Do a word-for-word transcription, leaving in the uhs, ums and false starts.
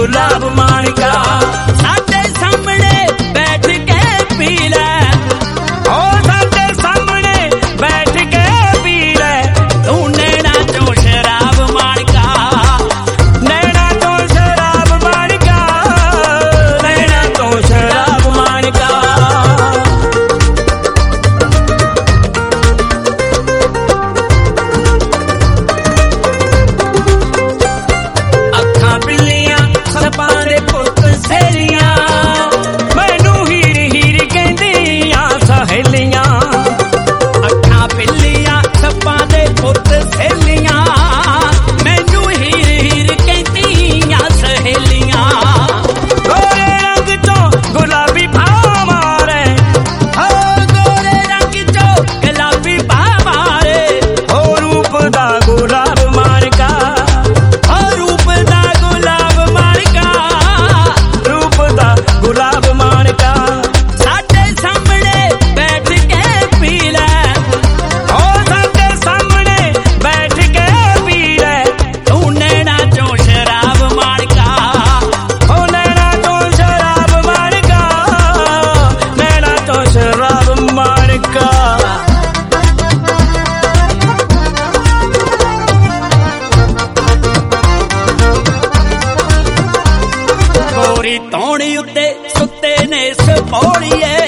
गुलाब माणका साडे सामने बैठ के पी लै ओ साडे सामने बैठ के पी लै तू नैना चो शराब माणका नैना तो शराब माणका नैना तो शराब माणका अखां बिल्लियां सपां दे पुत सहेलियां मैनू हीर हीर कहंदियां सहेलियां अखां बिल्लियां सपां दे पुत सहेलियां मैनू हीर हीर कहंदियां सहेलियां गोरे रंग चो गुलाबी भाव मारे हो गोरे रंग चो गुलाबी भाव मारे हो रूप दा गुलाब माणका हो रूप दा गुलाब माणका रूप दा गुलाब माणका साडे सामने बैठ के पी लै ओ साडे सामने बैठ के पी लै तू नैना चो शराब माणका ओ नैना तो शराब माणका नैना तो शराब माणका गोरी तौणी उत्ते सुते ने सपौड़ीए